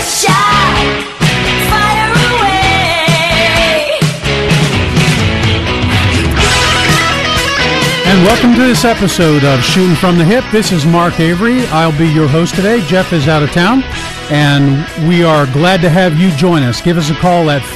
shot. Fire away. And welcome to this episode of Shooting from the Hip. This is Mark Avery. I'll be your host today. Jeff is out of town, and we are glad to have you join us. Give us a call at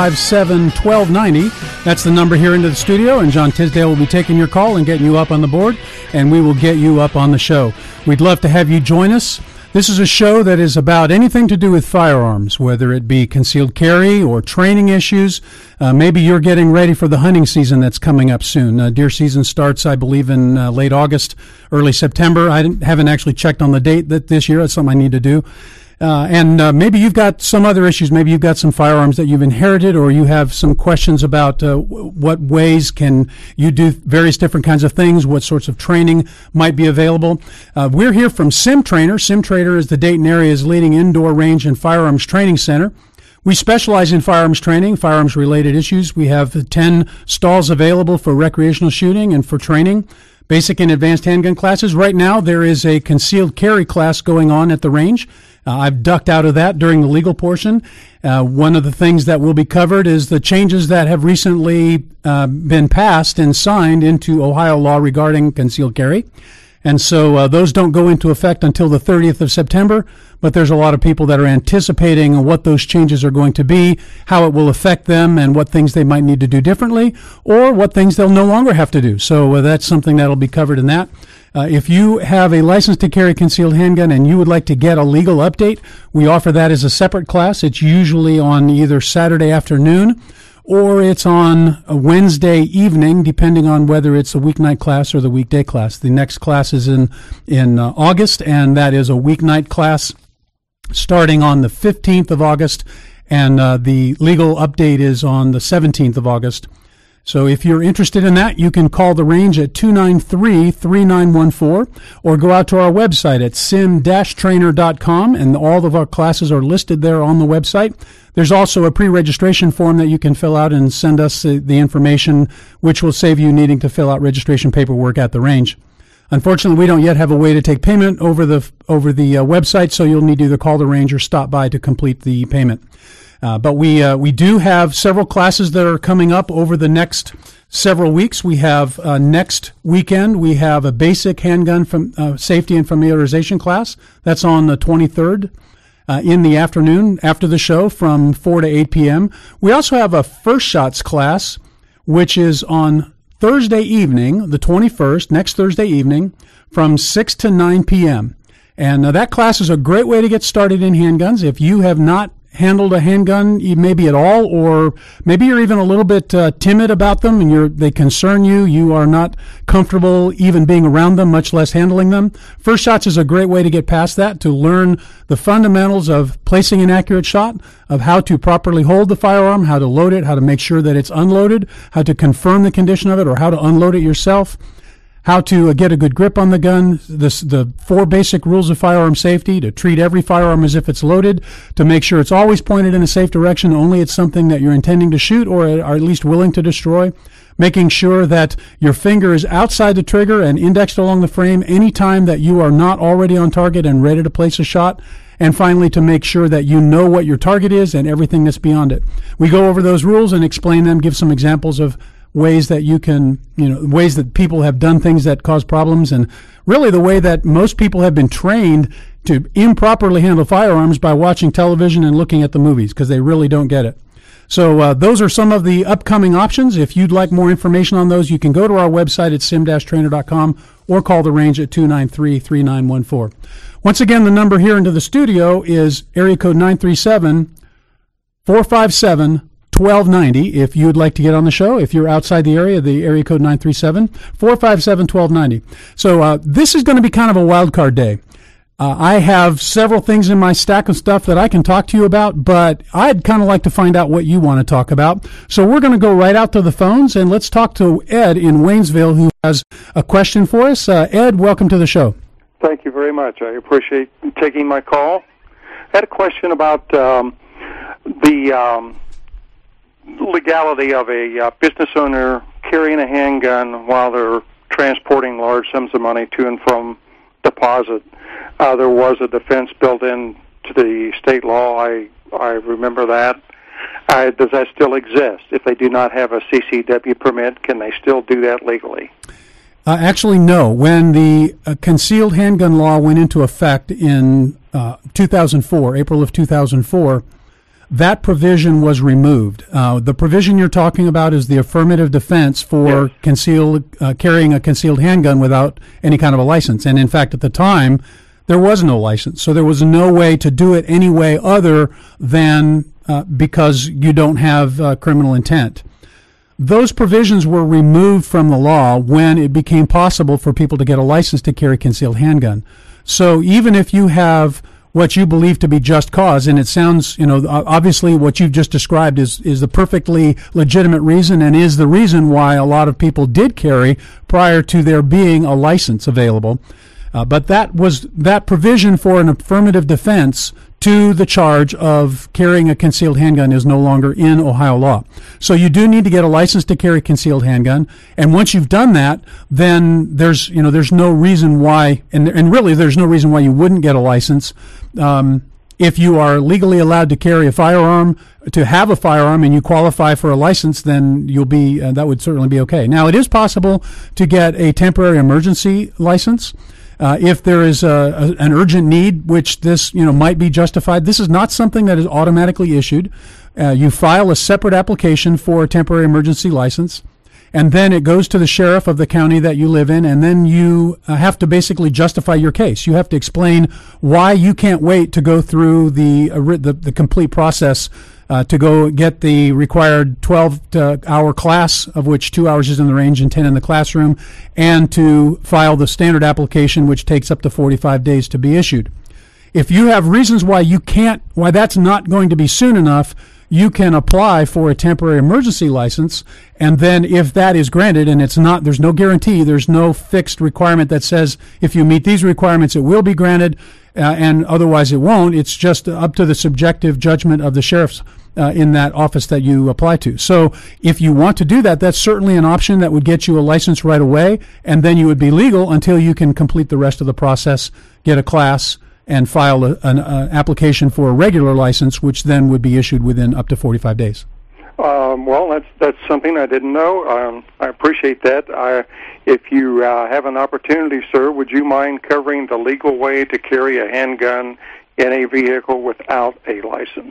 457-1290. That's the number here into the studio, and John Tisdale will be taking your call and getting you up on the board, and we will get you up on the show. We'd love to have you join us. This is a show that is about anything to do with firearms, whether it be concealed carry or training issues. Maybe you're getting ready for the hunting season that's coming up soon. Deer season starts, I believe, in late August, early September. I haven't actually checked on the date this year. That's something I need to do. And maybe you've got some other issues. Maybe you've got some firearms that you've inherited, or you have some questions about what ways can you do various different kinds of things, what sorts of training might be available. We're here from SimTrainer. SimTrainer is the Dayton area's leading indoor range and firearms training center. We specialize in firearms training, firearms-related issues. We have 10 stalls available for recreational shooting and for training, basic and advanced handgun classes. Right now, there is a concealed carry class going on at the range. I've ducked out of that during the legal portion. One of the things that will be covered is the changes that have recently been passed and signed into Ohio law regarding concealed carry. And so those don't go into effect until the 30th of September, but there's a lot of people that are anticipating what those changes are going to be, how it will affect them, and what things they might need to do differently, or what things they'll no longer have to do. So that's something that'll be covered in that. If you have a license to carry concealed handgun and you would like to get a legal update, we offer that as a separate class. It's usually on either Saturday afternoon or it's on a Wednesday evening, depending on whether it's a weeknight class or the weekday class. The next class is in August, and that is a weeknight class starting on the 15th of August, and the legal update is on the 17th of August. So if you're interested in that, you can call the range at 293-3914 or go out to our website at sim-trainer.com, and all of our classes are listed there on the website. There's also a pre-registration form that you can fill out and send us the information, which will save you needing to fill out registration paperwork at the range. Unfortunately, we don't yet have a way to take payment over the website, so you'll need to either call the range or stop by to complete the payment. But we do have several classes that are coming up over the next several weeks. We have next weekend, we have a basic handgun from safety and familiarization class. That's on the 23rd in the afternoon after the show from 4 to 8 p.m. We also have a first shots class, which is on Thursday evening, the 21st, next Thursday evening, from 6 to 9 p.m. And that class is a great way to get started in handguns. If you have not handled a handgun maybe at all, or maybe you're even a little bit timid about them and they concern you, you are not comfortable even being around them, much less handling them. First Shots is a great way to get past that, to learn the fundamentals of placing an accurate shot, of how to properly hold the firearm, how to load it, how to make sure that it's unloaded, how to confirm the condition of it, or how to unload it yourself, how to get a good grip on the gun, the 4 basic rules of firearm safety, to treat every firearm as if it's loaded, to make sure it's always pointed in a safe direction, only it's something that you're intending to shoot or are at least willing to destroy, making sure that your finger is outside the trigger and indexed along the frame any time that you are not already on target and ready to place a shot, and finally to make sure that you know what your target is and everything that's beyond it. We go over those rules and explain them, give some examples of ways that you can, ways that people have done things that cause problems, and really the way that most people have been trained to improperly handle firearms by watching television and looking at the movies, because they really don't get it. So those are some of the upcoming options. If you'd like more information on those, you can go to our website at sim-trainer.com or call the range at 293-3914. Once again, the number here into the studio is area code 937-457-1290 if you'd like to get on the show. If you're outside the area code 937-457-1290. So this is going to be kind of a wild card day. I have several things in my stack of stuff that I can talk to you about, but I'd kind of like to find out what you want to talk about. So we're going to go right out to the phones, and let's talk to Ed in Waynesville, who has a question for us. Ed, welcome to the show. Thank you very much. I appreciate taking my call. I had a question about the legality of a business owner carrying a handgun while they're transporting large sums of money to and from deposit. There was a defense built in to the state law. I remember that. Does that still exist? If they do not have a CCW permit, can they still do that legally? Actually, no. When the concealed handgun law went into effect in 2004, April of 2004, that provision was removed. The provision you're talking about is the affirmative defense for carrying a concealed handgun without any kind of a license. And in fact, at the time, there was no license. So there was no way to do it any way other than because you don't have criminal intent. Those provisions were removed from the law when it became possible for people to get a license to carry concealed handgun. So even if you have what you believe to be just cause, and it sounds, obviously what you've just described is the perfectly legitimate reason and is the reason why a lot of people did carry prior to there being a license available. But that provision for an affirmative defense to the charge of carrying a concealed handgun is no longer in Ohio law. So you do need to get a license to carry a concealed handgun, and once you've done that, then there's no reason why, and really there's no reason why you wouldn't get a license. If you are legally allowed to carry a firearm, to have a firearm, and you qualify for a license, then you'll be that would certainly be okay. Now, it is possible to get a temporary emergency license. If there is an urgent need, which this might be justified. This is not something that is automatically issued. You file a separate application for a temporary emergency license, and then it goes to the sheriff of the county that you live in, and then you have to basically justify your case. You have to explain why you can't wait to go through the complete process to go get the required 12-hour class, of which 2 hours is in the range and 10 in the classroom, and to file the standard application, which takes up to 45 days to be issued. If you have reasons why that's not going to be soon enough, you can apply for a temporary emergency license, and then if that is granted, and there's no guarantee, there's no fixed requirement that says if you meet these requirements it will be granted, and otherwise it won't. It's just up to the subjective judgment of the sheriff's in that office that you apply to. So if you want to do that, that's certainly an option that would get you a license right away, and then you would be legal until you can complete the rest of the process, get a class, and file an application for a regular license, which then would be issued within up to 45 days. Well, that's something I didn't know. I appreciate that. If you have an opportunity, sir, would you mind covering the legal way to carry a handgun in a vehicle without a license?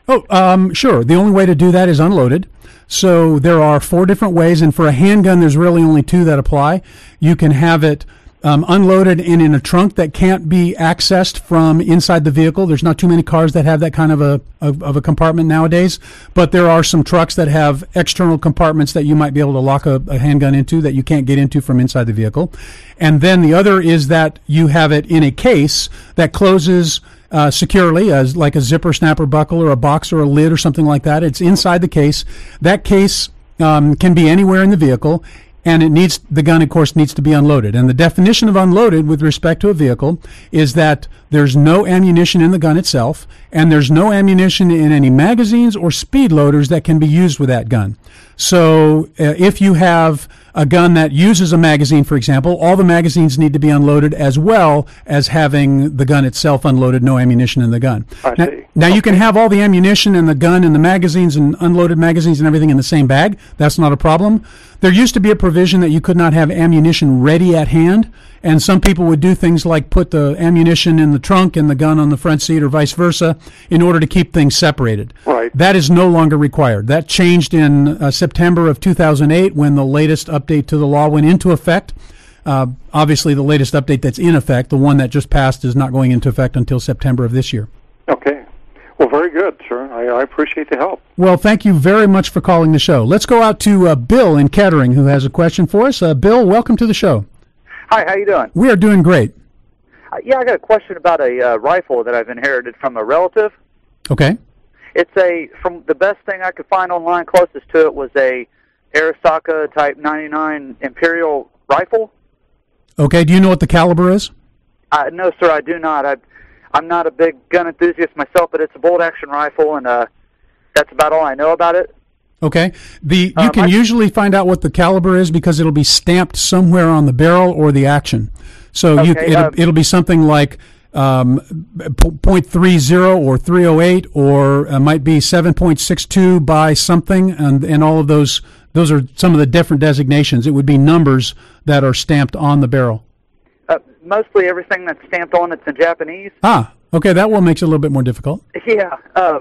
Sure. The only way to do that is unloaded. So there are 4 different ways, and for a handgun, there's really only 2 that apply. You can have it unloaded and in a trunk that can't be accessed from inside the vehicle. There's not too many cars that have that kind of a compartment nowadays, but there are some trucks that have external compartments that you might be able to lock a handgun into that you can't get into from inside the vehicle. And then the other is that you have it in a case that closes securely, as like a zipper, snapper, buckle, or a box or a lid or something like that. It's inside the case. That case can be anywhere in the vehicle, and the gun, of course, needs to be unloaded. And the definition of unloaded with respect to a vehicle is that there's no ammunition in the gun itself, and there's no ammunition in any magazines or speed loaders that can be used with that gun. So if you have a gun that uses a magazine, for example, all the magazines need to be unloaded as well as having the gun itself unloaded, no ammunition in the gun. Now you can have all the ammunition and the gun and the magazines and unloaded magazines and everything in the same bag. That's not a problem. There used to be a provision that you could not have ammunition ready at hand, and some people would do things like put the ammunition in the trunk and the gun on the front seat or vice versa in order to keep things separated. Right. That is no longer required. That changed in September of 2008 when the latest update to the law went into effect. Obviously, the latest update that's in effect, the one that just passed, is not going into effect until September of this year. Okay. Well, very good, sir. I appreciate the help. Well, thank you very much for calling the show. Let's go out to Bill in Kettering, who has a question for us. Bill, welcome to the show. Hi, how you doing? We are doing great. Yeah, I got a question about a rifle that I've inherited from a relative. Okay. From the best thing I could find online, closest to it was a Arisaka Type 99 Imperial rifle. Okay, do you know what the caliber is? No, sir, I do not. I'm not a big gun enthusiast myself, but it's a bolt-action rifle, and that's about all I know about it. Okay. You can usually find out what the caliber is because it'll be stamped somewhere on the barrel or the action. So okay, it'll be something like .30 or 308, or might be 7.62 by something, and all of those are some of the different designations. It would be numbers that are stamped on the barrel. Mostly everything that's stamped on it's in Japanese. Okay, that one makes it a little bit more difficult. Yeah.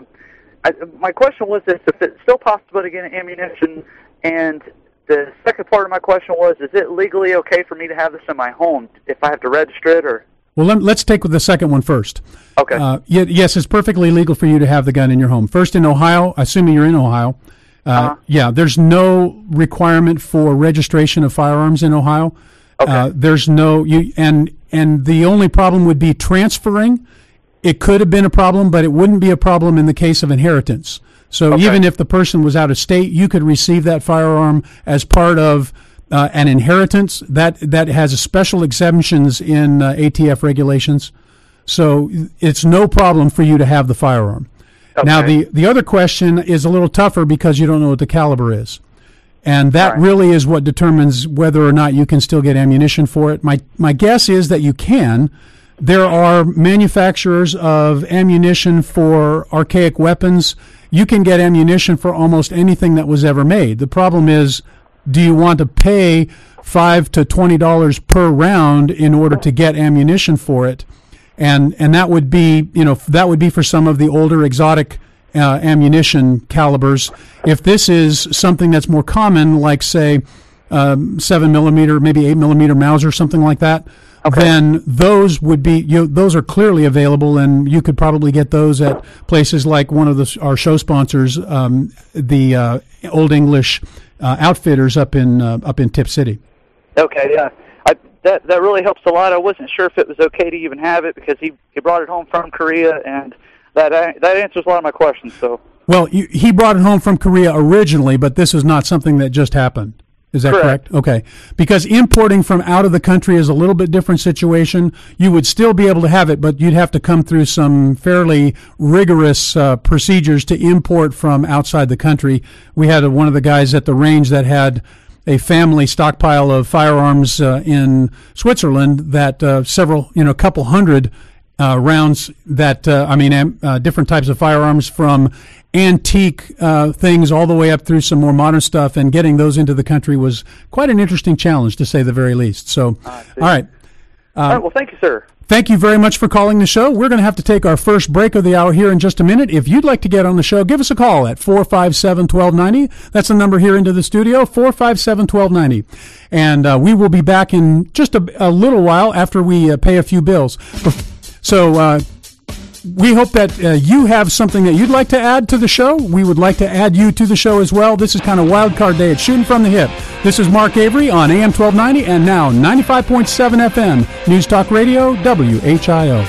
My question was this: if it's still possible to get ammunition, and the second part of my question was, is it legally okay for me to have this in my home if I have to register it, or? Well, let's take with the second one first. Okay. Yes, it's perfectly legal for you to have the gun in your home. First, in Ohio, assuming you're in Ohio, yeah, there's no requirement for registration of firearms in Ohio. Okay. There's no and the only problem would be transferring. It could have been a problem, but it wouldn't be a problem in the case of inheritance. So even if the person was out of state, you could receive that firearm as part of an inheritance. That has a special exemptions in ATF regulations. So it's no problem for you to have the firearm. Okay. Now, the other question is a little tougher because you don't know what the caliber is. And that really is what determines whether or not you can still get ammunition for it. My guess is that you can. There are manufacturers of ammunition for archaic weapons. You can get ammunition for almost anything that was ever made. The problem is, do you want to pay $5 to $20 per round in order to get ammunition for it? And that would be, that would be for some of the older exotic ammunition calibers. If this is something that's more common, like say 7mm, maybe 8mm Mauser, something like that, then those would be those are clearly available, and you could probably get those at places like one of our show sponsors, the Old English Outfitters up in Tip City. Okay, yeah. That really helps a lot. I wasn't sure if it was okay to even have it because he brought it home from Korea, and that answers a lot of my questions. So. Well, he brought it home from Korea originally, but this is not something that just happened. Is that correct? Okay. Because importing from out of the country is a little bit different situation. You would still be able to have it, but you'd have to come through some fairly rigorous procedures to import from outside the country. We had one of the guys at the range that had a family stockpile of firearms in Switzerland that a couple hundred rounds that, different types of firearms from antique things all the way up through some more modern stuff, and getting those into the country was quite an interesting challenge, to say the very least. So, all right. All right, well, thank you, sir. Thank you very much for calling the show. We're going to have to take our first break of the hour here in just a minute. If you'd like to get on the show, give us a call at 457-1290. That's the number here into the studio, 457-1290. And we will be back in just a little while after we pay a few bills. So we hope that you have something that you'd like to add to the show. We would like to add you to the show as well. This is kind of Wild Card Day. It's Shooting from the Hip. This is Mark Avery on AM 1290 and now 95.7 FM, News Talk Radio, WHIO.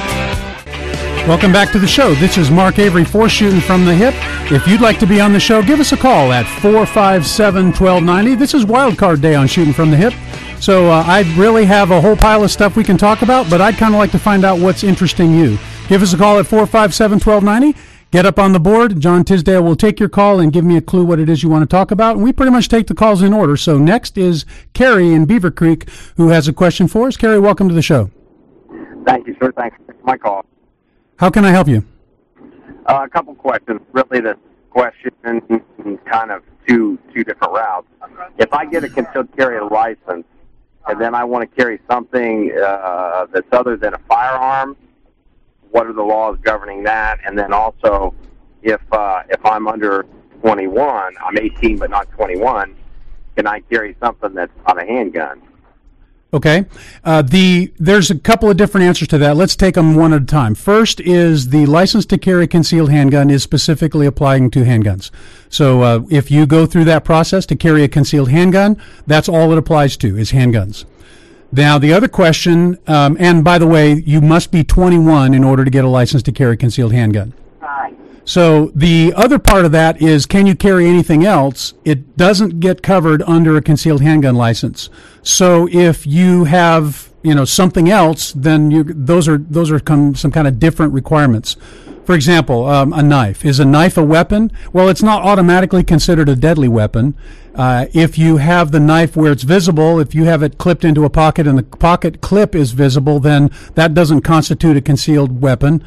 Welcome back to the show. This is Mark Avery for Shooting from the Hip. If you'd like to be on the show, give us a call at 457-1290. This is Wild Card Day on Shooting from the Hip. So I really have a whole pile of stuff we can talk about, but I'd kind of like to find out what's interesting you. Give us a call at 457-1290. Get up on the board. John Tisdale will take your call and give me a clue what it is you want to talk about. And we pretty much take the calls in order. So next is Kerry in Beaver Creek, who has a question for us. Kerry, welcome to the show. Thank you, sir. Thanks for my call. How can I help you? A couple questions. Really, the question kind of two different routes. If I get a concealed carry license and then I want to carry something that's other than a firearm, what are the laws governing that? And then also, if I'm under 21, I'm 18 but not 21, can I carry something that's not a handgun? Okay. There's a couple of different answers to that. Let's take them one at a time. First is the license to carry concealed handgun is specifically applying to handguns. So if you go through that process to carry a concealed handgun, that's all it applies to is handguns. Now, the other question, and by the way, you must be 21 in order to get a license to carry a concealed handgun. So the other part of that is, can you carry anything else? It doesn't get covered under a concealed handgun license. So if you have, something else, then those are some kind of different requirements. For example, a knife. Is a knife a weapon? Well, it's not automatically considered a deadly weapon. If you have the knife where it's visible, if you have it clipped into a pocket and the pocket clip is visible, then that doesn't constitute a concealed weapon.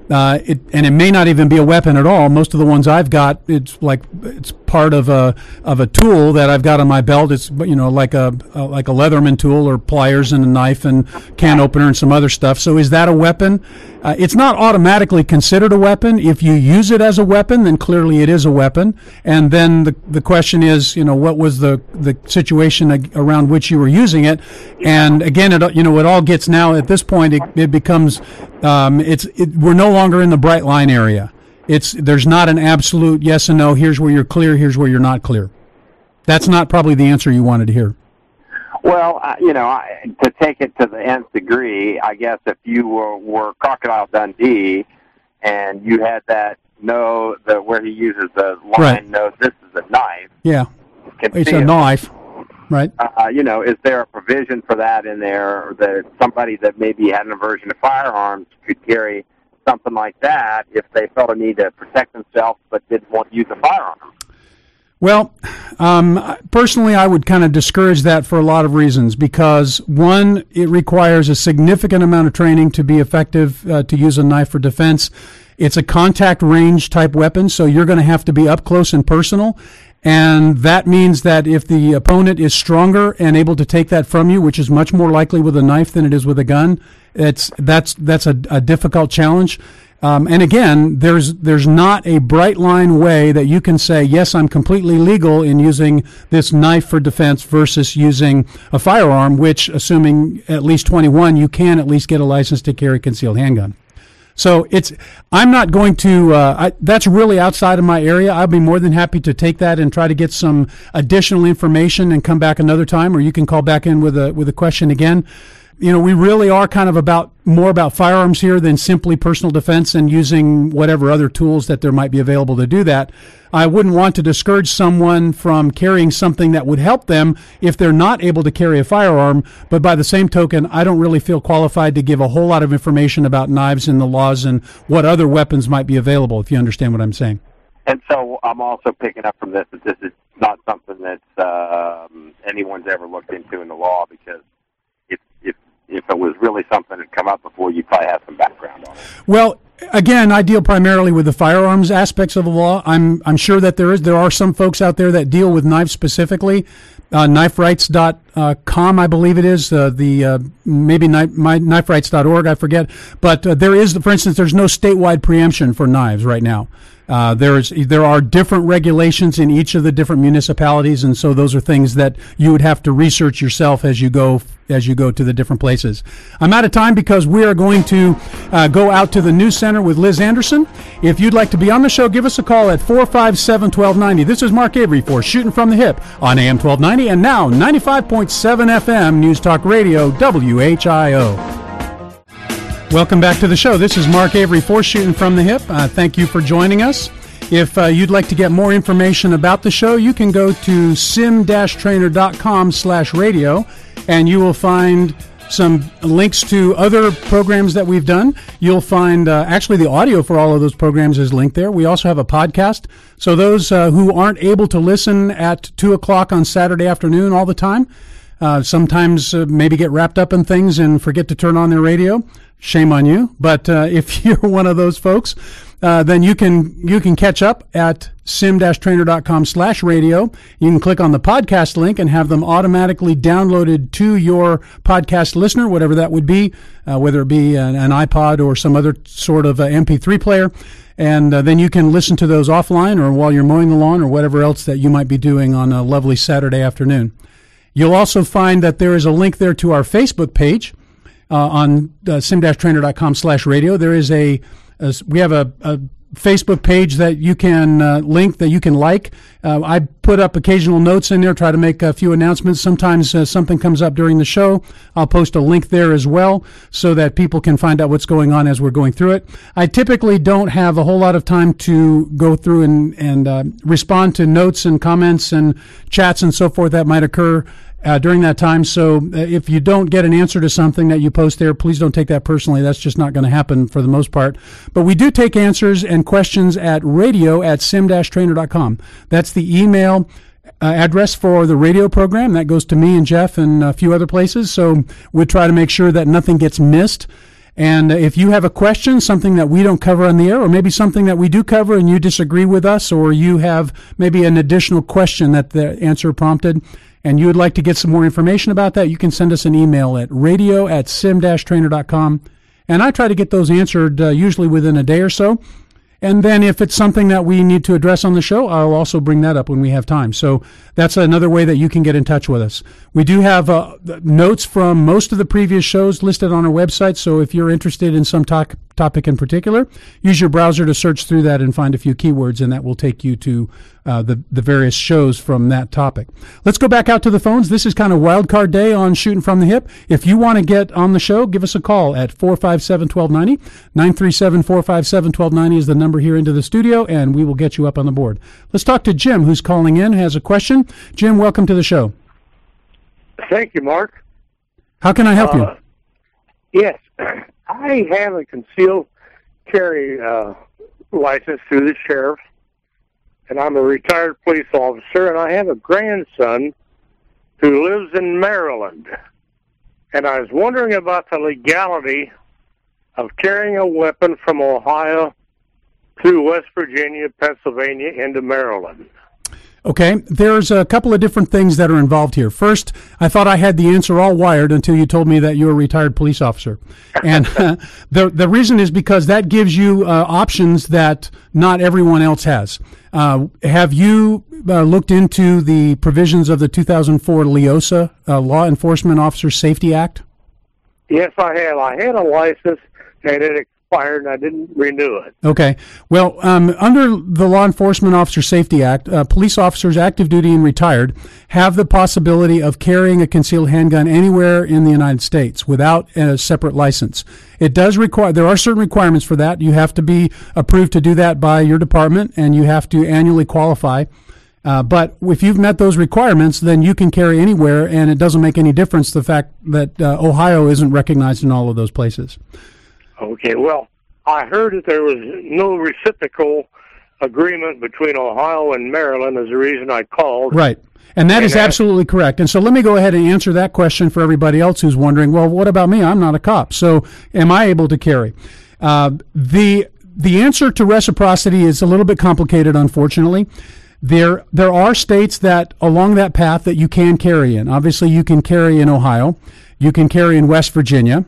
And it may not even be a weapon at all. Most of the ones I've got, it's part of a tool that I've got on my belt. It's like a Leatherman tool or pliers and a knife and can opener and some other stuff. So is that a weapon? It's not automatically considered a weapon. If you use it as a weapon, then clearly it is a weapon. And then the question is, what was the situation around which you were using it? And again, it all gets now at this point, it becomes, we're no longer in the bright line area. There's not an absolute yes and no. Here's where you're clear. Here's where you're not clear. That's not probably the answer you wanted to hear. Well, to take it to the nth degree, I guess if you were Crocodile Dundee and you had where he uses the line, right. No, this is a knife. Yeah, it's a knife, right? Is there a provision for that in there that somebody that maybe had an aversion to firearms could carry something like that if they felt a need to protect themselves but didn't want to use a firearm? Well, personally, I would kind of discourage that for a lot of reasons. Because, one, it requires a significant amount of training to be effective to use a knife for defense. It's a contact range type weapon, so you're going to have to be up close and personal. And that means that if the opponent is stronger and able to take that from you, which is much more likely with a knife than it is with a gun, that's a difficult challenge. And again, there's not a bright line way that you can say, yes, I'm completely legal in using this knife for defense versus using a firearm, which, assuming at least 21, you can at least get a license to carry a concealed handgun. So I'm not going to, that's really outside of my area. I'll be more than happy to take that and try to get some additional information and come back another time, or you can call back in with a question again. We really are kind of more about firearms here than simply personal defense and using whatever other tools that there might be available to do that. I wouldn't want to discourage someone from carrying something that would help them if they're not able to carry a firearm. But by the same token, I don't really feel qualified to give a whole lot of information about knives and the laws and what other weapons might be available, if you understand what I'm saying. And so I'm also picking up from this that this is not something that anyone's ever looked into in the law, because if it was really something that had come up before, you probably have some background on it. Well, again, I deal primarily with the firearms aspects of the law. I'm sure that there are some folks out there that deal with knives specifically. Kniferights.com, I believe it is. Maybe kniferights.org, I forget. But there is, for instance, there's no statewide preemption for knives right now. There are different regulations in each of the different municipalities, and so those are things that you would have to research yourself as you go to the different places. I'm out of time because we are going to go out to the news center with Liz Anderson. If you'd like to be on the show, give us a call at 457-1290. This is Mark Avery for Shooting from the Hip on AM 1290 and now 95.7 FM News Talk Radio WHIO. Welcome back to the show. This is Mark Avery for Shooting from the Hip. Thank you for joining us. If you'd like to get more information about the show, you can go to sim-trainer.com/radio, and you will find some links to other programs that we've done. You'll find actually the audio for all of those programs is linked there. We also have a podcast. So those who aren't able to listen at 2 o'clock on Saturday afternoon all the time, sometimes maybe get wrapped up in things and forget to turn on their radio. Shame on you. But if you're one of those folks, then you can catch up at sim-trainer.com/radio. You can click on the podcast link and have them automatically downloaded to your podcast listener, whatever that would be, whether it be an iPod or some other sort of MP3 player. And then you can listen to those offline or while you're mowing the lawn or whatever else that you might be doing on a lovely Saturday afternoon. You'll also find that there is a link there to our Facebook page on sim-trainer.com/radio. There is we have a Facebook page that you can link, that you can like. I put up occasional notes in there, try to make a few announcements. Sometimes something comes up during the show. I'll post a link there as well so that people can find out what's going on as we're going through it. I typically don't have a whole lot of time to go through and respond to notes and comments and chats and so forth that might occur during that time. So if you don't get an answer to something that you post there, please don't take that personally. That's just not going to happen for the most part. But we do take answers and questions at radio@sim-trainer.com. That's the email address for the radio program. That goes to me and Jeff and a few other places. So we try to make sure that nothing gets missed. And if you have a question, something that we don't cover on the air, or maybe something that we do cover and you disagree with us, or you have maybe an additional question that the answer prompted, and you would like to get some more information about that, you can send us an email at radio@sim-trainer.com. And I try to get those answered usually within a day or so. And then if it's something that we need to address on the show, I'll also bring that up when we have time. So that's another way that you can get in touch with us. We do have notes from most of the previous shows listed on our website. So if you're interested in some topic in particular, use your browser to search through that and find a few keywords, and that will take you to the various shows from that topic. Let's go back out to the phones. This is kind of wild card day on Shooting from the Hip. If you want to get on the show, give us a call at 457-1290. 937-457-1290 is the number here into the studio, and we will get you up on the board. Let's talk to Jim, who's calling in, has a question. Jim, welcome to the show. Thank you, Mark. How can I help you? Yes, I have a concealed carry license through the sheriff, and I'm a retired police officer, and I have a grandson who lives in Maryland. And I was wondering about the legality of carrying a weapon from Ohio through West Virginia, Pennsylvania, into Maryland. Okay, there's a couple of different things that are involved here. First, I thought I had the answer all wired until you told me that you're a retired police officer. And the reason is because that gives you options that not everyone else has. Have you looked into the provisions of the 2004 LEOSA, Law Enforcement Officer Safety Act? Yes, I have. I had a license, and it expired, and I didn't renew it. Okay. Well, under the Law Enforcement Officer Safety Act, police officers, active duty and retired, have the possibility of carrying a concealed handgun anywhere in the United States without a separate license. It does require, there are certain requirements for that. You have to be approved to do that by your department, and you have to annually qualify. But if you've met those requirements, then you can carry anywhere, and it doesn't make any difference the fact that Ohio isn't recognized in all of those places. Okay, well, I heard that there was no reciprocal agreement between Ohio and Maryland is the reason I called. Right. And that is absolutely correct. And so let me go ahead and answer that question for everybody else who's wondering, well, what about me? I'm not a cop. So am I able to carry? The answer to reciprocity is a little bit complicated, unfortunately. There are states that along that path that you can carry in. Obviously, you can carry in Ohio. You can carry in West Virginia.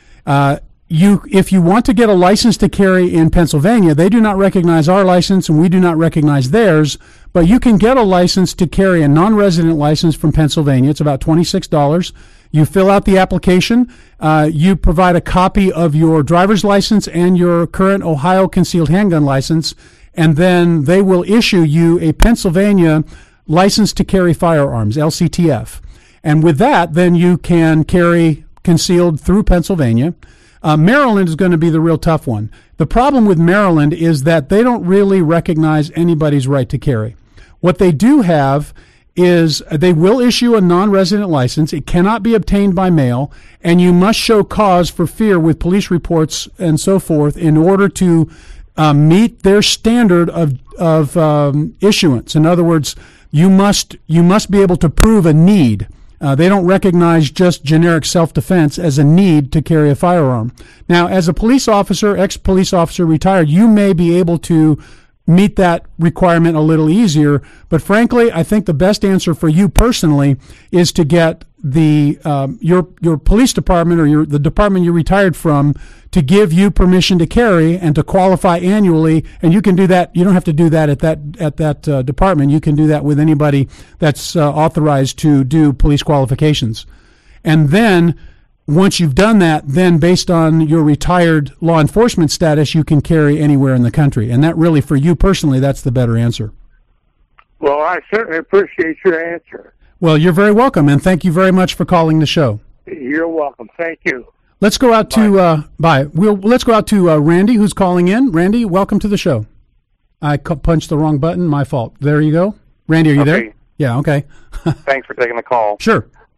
If you want to get a license to carry in Pennsylvania, they do not recognize our license and we do not recognize theirs, but you can get a license to carry a non-resident license from Pennsylvania. It's about $26. You fill out the application. You provide a copy of your driver's license and your current Ohio concealed handgun license, and then they will issue you a Pennsylvania license to carry firearms, LCTF. And with that, then you can carry concealed through Pennsylvania. Maryland is going to be the real tough one. The problem with Maryland is that they don't really recognize anybody's right to carry. What they do have is they will issue a non-resident license. It cannot be obtained by mail, and you must show cause for fear with police reports and so forth in order to meet their standard of issuance. In other words, you must be able to prove a need. They don't recognize just generic self-defense as a need to carry a firearm. Now, as a police officer, ex-police officer, retired, you may be able to meet that requirement a little easier, but frankly, I think the best answer for you personally is to get the your police department or the department you retired from to give you permission to carry and to qualify annually, and you can do that. You don't have to do that at that department. You can do that with anybody that's authorized to do police qualifications. And then once you've done that, then based on your retired law enforcement status, you can carry anywhere in the country. And that really, for you personally, that's the better answer. Well, I certainly appreciate your answer. Well, you're very welcome, and thank you very much for calling the show. You're welcome. Thank you. Let's go out to let's go out to Randy, who's calling in. Randy, welcome to the show. I punched the wrong button. My fault. There you go. Randy, are you there? Yeah. Okay. Thanks for taking the call. Sure.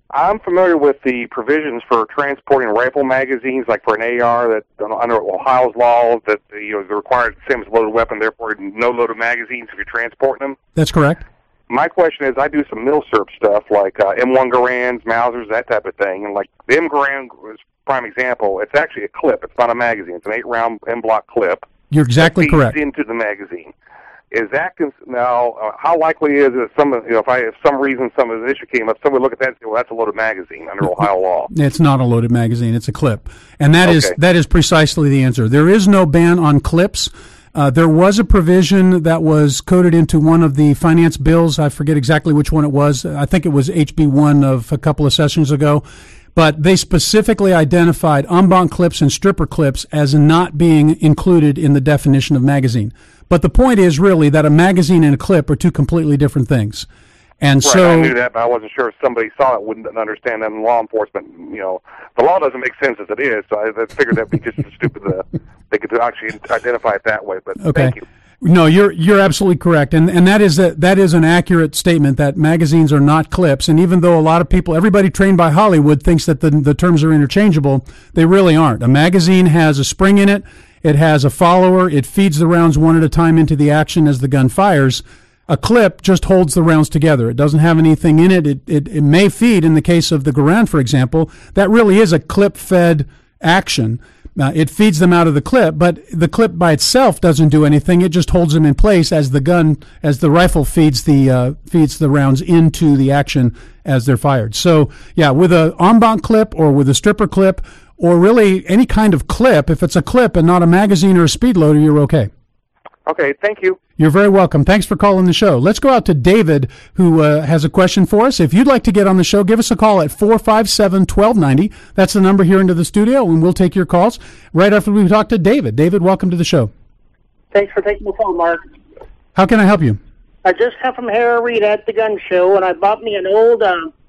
I'm familiar with the provisions for transporting rifle magazines, like for an AR, that under Ohio's law, that the required same as a loaded weapon, therefore no loaded magazines if you're transporting them. That's correct. My question is, I do some milsurp stuff like M1 Garands, Mausers, that type of thing, and like the M Garand is a prime example. It's actually a clip. It's not a magazine. It's an 8-round M-block clip. You're exactly that feeds correct. into the magazine. Is that now? How likely is it? If some reason some of the issue came up, someone would look at that and say, "Well, that's a loaded magazine under Ohio law." It's not a loaded magazine; it's a clip, and that Okay. is precisely the answer. There is no ban on clips. There was a provision that was coded into one of the finance bills. I forget exactly which one it was. I think it was HB1 of a couple of sessions ago. But they specifically identified en banc clips and stripper clips as not being included in the definition of magazine. But the point is really that a magazine and a clip are two completely different things. And Right, so I knew that, but I wasn't sure if somebody saw it wouldn't understand that in law enforcement. The law doesn't make sense as it is, so I figured that'd be just as stupid that they could actually identify it that way. But okay. Thank you. No, you're absolutely correct, and that is an accurate statement that magazines are not clips. And even though a lot of people, everybody trained by Hollywood, thinks that the terms are interchangeable, they really aren't. A magazine has a spring in it. It has a follower. It feeds the rounds one at a time into the action as the gun fires. A clip just holds the rounds together. It doesn't have anything in it. It may feed, in the case of the Garand, for example, that really is a clip-fed action. It feeds them out of the clip, but the clip by itself doesn't do anything. It just holds them in place as the rifle feeds the rounds into the action as they're fired. So, yeah, with a en banc clip or with a stripper clip or really any kind of clip, if it's a clip and not a magazine or a speed loader, you're okay. Okay, thank you. You're very welcome. Thanks for calling the show. Let's go out to David, who has a question for us. If you'd like to get on the show, give us a call at 457-1290. That's the number here into the studio, and we'll take your calls right after we talk to David. David, welcome to the show. Thanks for taking the phone, Mark. How can I help you? I just come from Harry at the gun show, and I bought me an old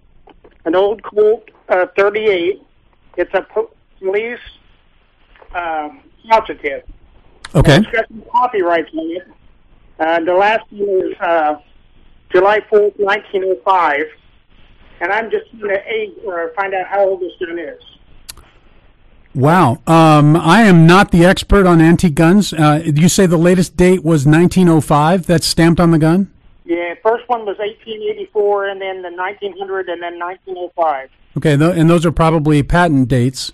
Colt 38. It's a police positive. Okay. It's got some copyrights on it. The last one is July 4th, 1905. And I'm just going to find out how old this gun is. Wow. I am not the expert on antique guns. You say the latest date was 1905? That's stamped on the gun? Yeah, first one was 1884, and then the 1900, and then 1905. Okay, and those are probably patent dates.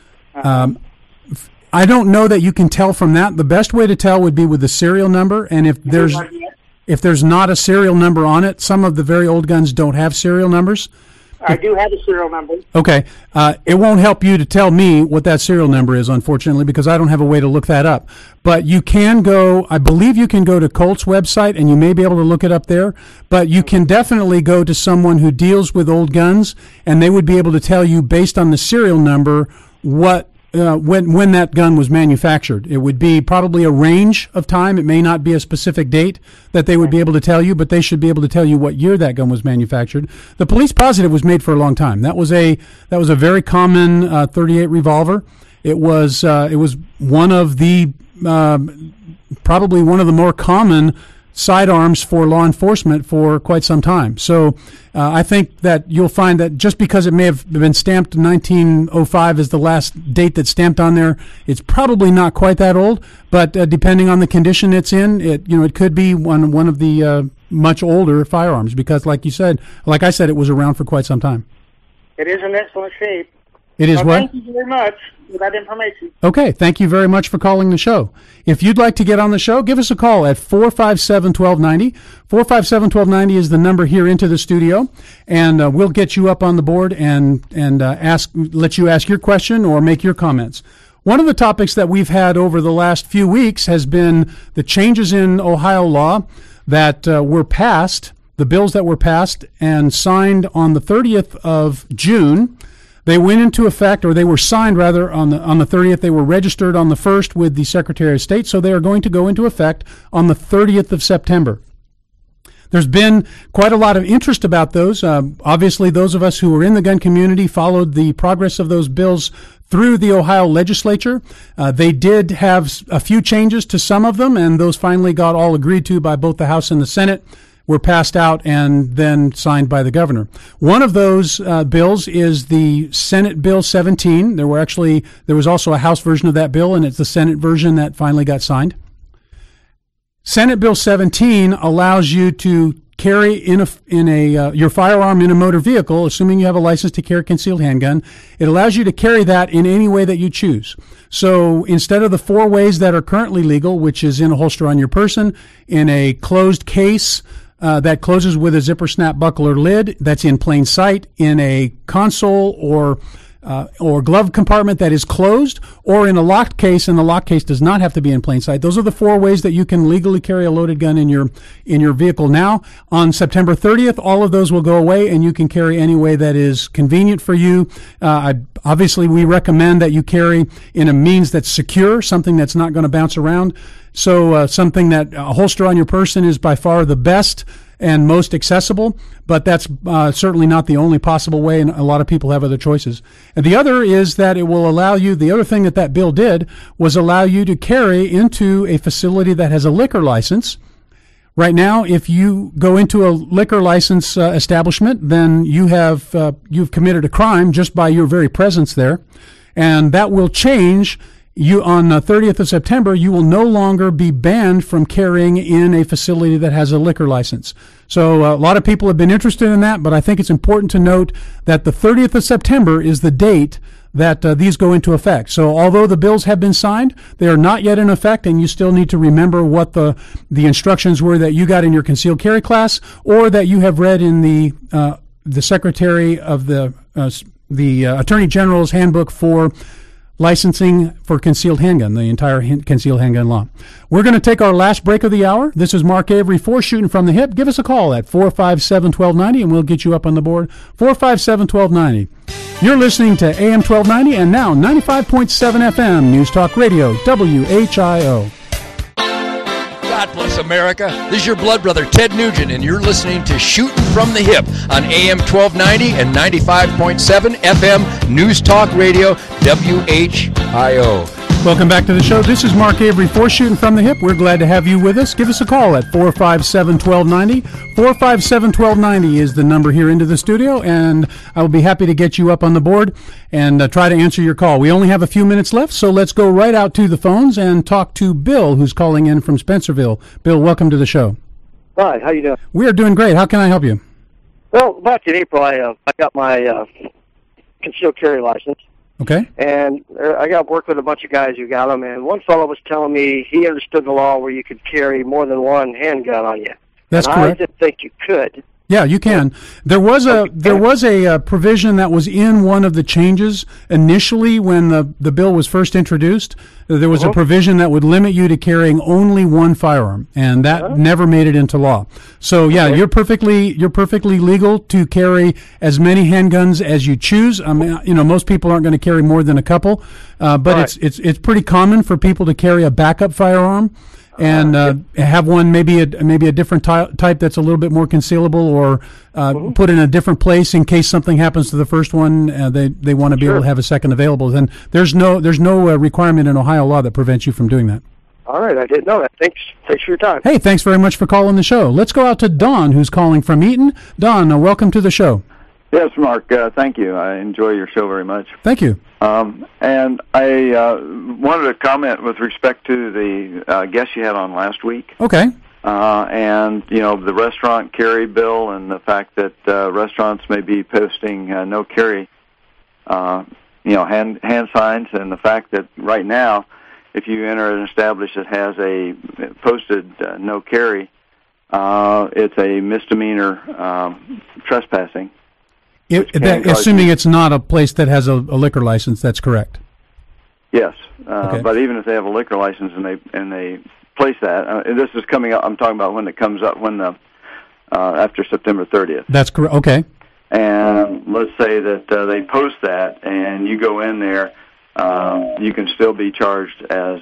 I don't know that you can tell from that. The best way to tell would be with the serial number, and if there's not a serial number on it, some of the very old guns don't have serial numbers. I do have a serial number. Okay. It won't help you to tell me what that serial number is, unfortunately, because I don't have a way to look that up. But you can go, I believe you can go to Colt's website, and you may be able to look it up there. But you can definitely go to someone who deals with old guns, and they would be able to tell you, based on the serial number, what when that gun was manufactured. It would be probably a range of time. It may not be a specific date that they would be able to tell you, but they should be able to tell you what year that gun was manufactured. The police positive was made for a long time. That was a very common 38 revolver. It was one of the probably one of the more common sidearms for law enforcement for quite some time. So I think that you'll find that just because it may have been stamped in 1905 as the last date that's stamped on there, it's probably not quite that old. But depending on the condition it's in, it could be one of the much older firearms because, like I said, it was around for quite some time. It is in excellent shape. It is what? Thank you very much for that information. Okay, thank you very much for calling the show. If you'd like to get on the show, give us a call at 457-1290. 457-1290 is the number here into the studio, and we'll get you up on the board and let you ask your question or make your comments. One of the topics that we've had over the last few weeks has been the changes in Ohio law that were passed, the bills that were passed and signed on the 30th of June. They went into effect, or they were signed rather on the 30th. They were registered on the 1st with the Secretary of State, so they are going to go into effect on the 30th of September. There's been quite a lot of interest about those. Obviously, those of us who were in the gun community followed the progress of those bills through the Ohio legislature. They did have a few changes to some of them, and those finally got all agreed to by both the House and the Senate. were passed out and then signed by the governor. One of those bills is the Senate Bill 17. There was also a House version of that bill, and it's the Senate version that finally got signed. Senate Bill 17 allows you to carry your firearm in a motor vehicle, assuming you have a license to carry a concealed handgun. It allows you to carry that in any way that you choose. So instead of the 4 ways that are currently legal, which is in a holster on your person, in a closed case that closes with a zipper snap buckle or lid that's in plain sight, in a console or glove compartment that is closed, or in a locked case, and the locked case does not have to be in plain sight. Those are the 4 ways that you can legally carry a loaded gun in your vehicle now. On September 30th, all of those will go away, and you can carry any way that is convenient for you. Obviously, we recommend that you carry in a means that's secure, something that's not going to bounce around. So something that a holster on your person is by far the best and most accessible, but that's certainly not the only possible way, and a lot of people have other choices. And the other is that it will allow you, the other thing that bill did was allow you to carry into a facility that has a liquor license. Right now, if you go into a liquor license establishment, then you've committed a crime just by your very presence there, and that will change. On the 30th of September, you will no longer be banned from carrying in a facility that has a liquor license. So a lot of people have been interested in that, but I think it's important to note that the 30th of September is the date that these go into effect. So although the bills have been signed, they are not yet in effect, and you still need to remember what the instructions were that you got in your concealed carry class, or that you have read in the Secretary of the Attorney General's handbook for licensing for concealed handgun, the entire concealed handgun law. We're going to take our last break of the hour. This is Mark Avery for Shooting from the Hip. Give us a call at 457-1290 and we'll get you up on the board. 457-1290. You're listening to AM 1290 and now 95.7 FM News Talk Radio, WHIO. God bless America. This is your blood brother, Ted Nugent, and you're listening to Shooting from the Hip on AM 1290 and 95.7 FM News Talk Radio, WHIO. Welcome back to the show. This is Mark Avery for Shooting from the Hip. We're glad to have you with us. Give us a call at 457-1290. 457-1290 is the number here into the studio, and I will be happy to get you up on the board and try to answer your call. We only have a few minutes left, so let's go right out to the phones and talk to Bill, who's calling in from Spencerville. Bill, welcome to the show. Hi, how you doing? We are doing great. How can I help you? Well, back in April, I got my concealed carry license. Okay. And I got work with a bunch of guys who got them, and one fellow was telling me he understood the law where you could carry more than one handgun on you. That's and correct. I didn't think you could. Yeah, you can. There was a provision that was in one of the changes initially when the bill was first introduced. There was a provision that would limit you to carrying only one firearm, and that never made it into law. So yeah, you're perfectly legal to carry as many handguns as you choose. I mean, most people aren't going to carry more than a couple, but it's pretty common for people to carry a backup firearm. And have one maybe a different type that's a little bit more concealable, or put in a different place in case something happens to the first one. They want to be able to have a second available. Then there's no requirement in Ohio law that prevents you from doing that. All right, I didn't know that. Thanks for your time. Hey, thanks very much for calling the show. Let's go out to Don, who's calling from Eaton. Don, welcome to the show. Yes, Mark. Thank you. I enjoy your show very much. Thank you. And I wanted to comment with respect to the guest you had on last week. Okay. And, the restaurant carry bill and the fact that restaurants may be posting no carry, hand signs, and the fact that right now, if you enter an establishment that has a posted no carry, it's a misdemeanor trespassing. Assuming it's not a place that has a liquor license, that's correct. Yes, okay. But even if they have a liquor license and they place that, and this is coming up. I'm talking about when it comes up after September 30th. That's correct. Okay. And let's say that they post that, and you go in there, you can still be charged as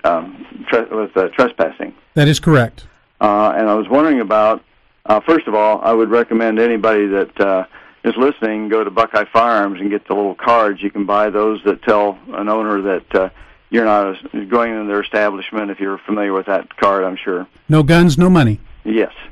with trespassing. That is correct. And I was wondering about. First of all, I would recommend anybody that is listening, go to Buckeye Firearms and get the little cards. You can buy those that tell an owner that you're not going into their establishment, if you're familiar with that card, I'm sure. No guns, no money. Yes.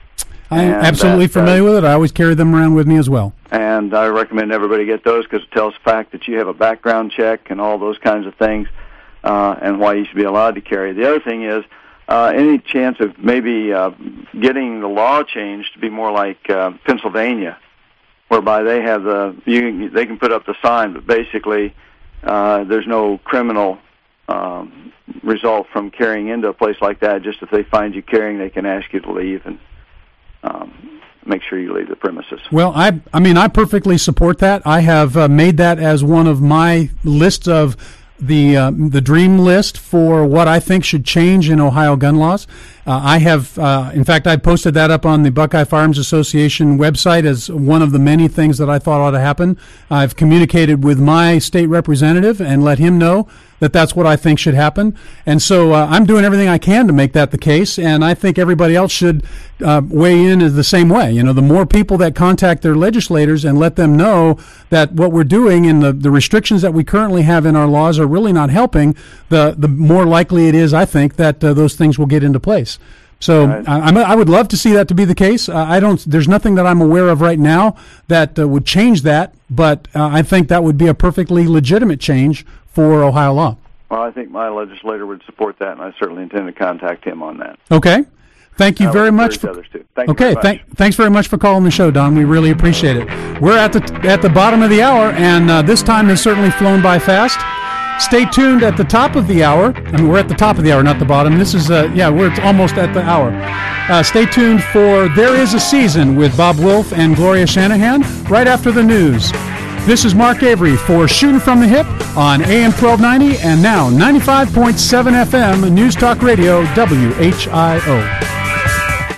I'm absolutely familiar with it. I always carry them around with me as well. And I recommend everybody get those because it tells the fact that you have a background check and all those kinds of things, and why you should be allowed to carry. The other thing is any chance of maybe getting the law changed to be more like Pennsylvania, whereby they have they can put up the sign, but basically there's no criminal result from carrying into a place like that. Just if they find you carrying, they can ask you to leave and make sure you leave the premises. Well, I mean, I perfectly support that. I have made that as one of my lists of the dream list for what I think should change in Ohio gun laws. I have, in fact, I posted that up on the Buckeye Firearms Association website as one of the many things that I thought ought to happen. I've communicated with my state representative and let him know that that's what I think should happen. And so I'm doing everything I can to make that the case, and I think everybody else should weigh in the same way. You know, the more people that contact their legislators and let them know that what we're doing and the restrictions that we currently have in our laws are really not helping, the more likely it is, I think, that those things will get into place. So right. I would love to see that to be the case. There's nothing that I'm aware of right now that would change that, but I think that would be a perfectly legitimate change for Ohio law. Well, I think my legislator would support that, and I certainly intend to contact him on that. Okay. Thank you very much. Thanks very much for calling the show, Don. We really appreciate it. We're at the bottom of the hour, and this time has certainly flown by fast. Stay tuned at the top of the hour. I mean, we're at the top of the hour, not the bottom. This is, we're almost at the hour. Stay tuned for There Is a Season with Bob Wolf and Gloria Shanahan right after the news. This is Mark Avery for Shooting from the Hip on AM 1290 and now 95.7 FM News Talk Radio, WHIO.